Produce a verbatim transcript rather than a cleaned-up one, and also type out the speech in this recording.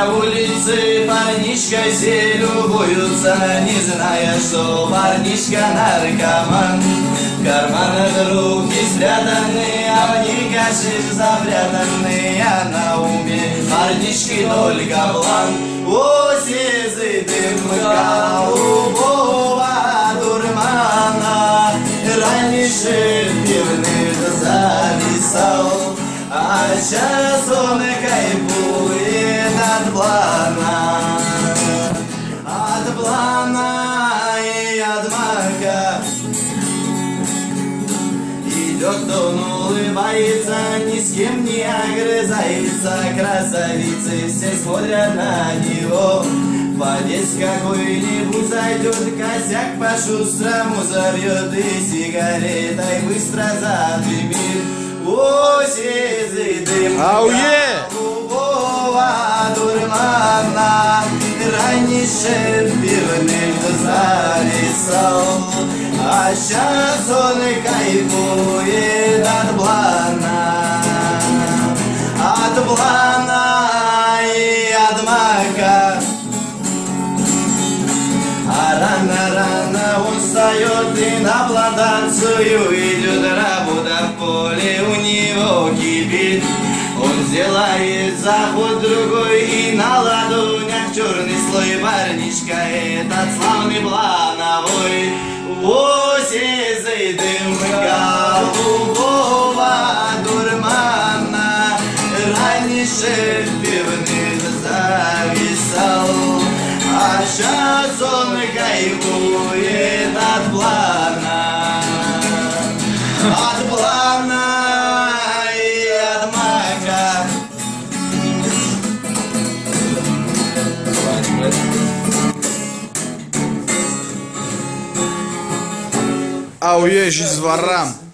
На улице парнишка все любуются, не зная, что парнишка наркоман. В карманах руки спрятаны, а в них каши запрятаны, а на уме парнишки только план. О, сизый дым голубого дурмана раньше пивных зависал, а сейчас он кайфует от плана, от плана и от мака. Идет он, улыбается, ни с кем не огрызается, красавицы все смотрят на него. Подъезд какой-нибудь зайдет, косяк по-шустрому забьет и сигаретой быстро задымит. О, сизый дым голубого дурмана раньше пивных зависал, а сейчас он кайфует от плана, от плана и от мака. А рано-рано он встает и на плантацию идет, работа в поле у него кипит. Он сделает заход другой и на ладонях черный слой. Парнишка этот славный плановой. О, сизый дым голубого дурмана раньше пивных зависал, а сейчас он кайфует от плана, от плана и от мака. А уезжий с ворам.